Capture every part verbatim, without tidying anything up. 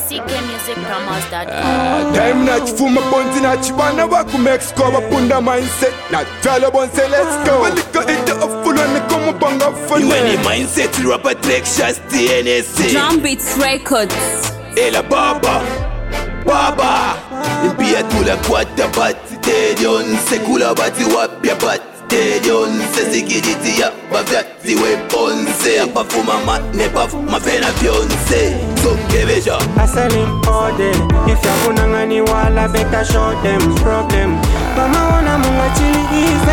C K music promos dot com. Time not for my bones in a chibana waku Mexico Punda mindset. Not fellow bones say let's go. Well, it got it up full and come up on up for you any mindset rapper track shots T N S C Drum Beats Records. Ela baba Baba Impia tula kwata bati Tedion sekula bati wapya bati Tedion se sikiditi ya bavyati weponse Apafuma matne pafuma fena fyonse So keveja Hustling all day. If ya unangani wala better show them problem. Mama wana munga chili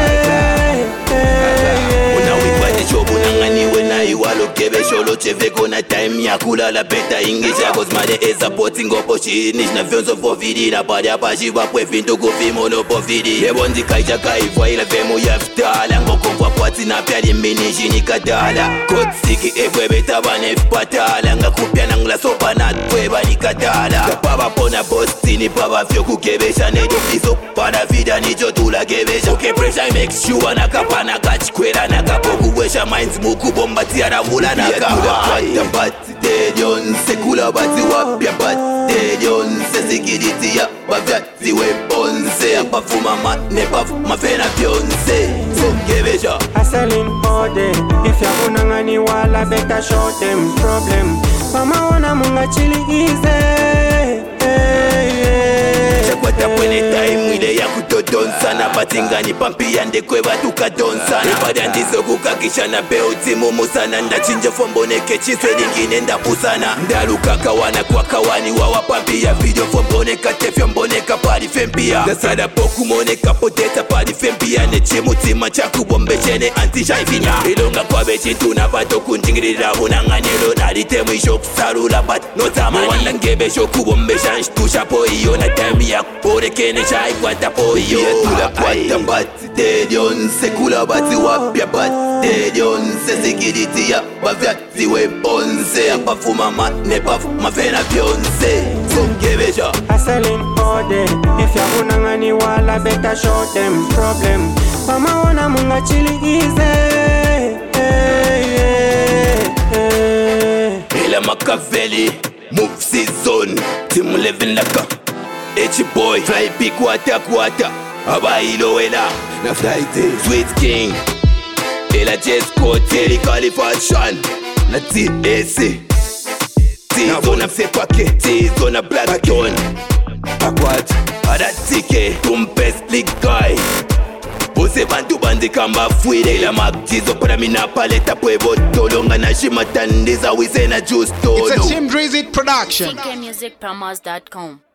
easy. Una wipate show unangani wena iwalo kebe sholo cheve kona time ya kulala beta ingisha cause made eza poti ngopo shini na vyonzo for vidi na badi apashi wapwe vinto kufimo no po vidi Lebondi kaija kaifwa ila vemu ya ftala ngoko kwa pati na pyali minishi ni kadala Kotsiki efwe beta bane fpatala nga kupya na ngla sopa na tweba ni kadala Kapaba pona bosti ni paba fyo kukebesha nejo fiso pada vida ni jotula kebesha Okay pressure make sure na kapana kachikwela na kapoku wesha minds muku bomba tiara mula na kawa Bati tedion sekula bati wapya bati tedion se sikiditi ya bavyati weponse Apafuma matne pafuma fena fyonse So keveja Hustling all day. If ya unangani wala better show them problem. Mama wana munga chili easy. Chakwata pwene time ile ya kutodonsa na batingani pampi yande kwe batu kadonsa na bada ndizo kukakisha na beuti mumu sana ndachinja fomboneke chise lingine ndapusana ndaluka kawana kwa kawani wawa pampi ya video fomboneka tefyo mboneka pari fempia dasada poku moneka poteta pari fempia neche mutima chaku bombe chene anti-shaifinya ilonga kwa bechi tuna bato kunjingirira unanganelo narite mwisho kusarula bat notamani wanda ngebe shoku bombe shansh tusha po iyo na time ya pore kene chai kwata po iyo tula kwata bati tedion sekula bati wapya bati tedion se sikiditi ya bavyati weponse apafuma matne pafuma fena fyonse So keveja Hustling all day. If ya unangani wala better show them problem. Mama wana munga chili easy. Ela Machiavelli Move season Team living like a H boy Fly big water quarter Abailo ela Na fly day Sweet King Ela Jess Cote Califashion Na T S T-Zona Fepake T-Zona Black John Akwat Ada Tike Tumpes League Guy Ose bantu bandi kamba fuire ila magjizo para mina paleta pwebo tolonga na shimatandiza wise na juice tolo It's a Tim Drizzy production. C K music promos dot com.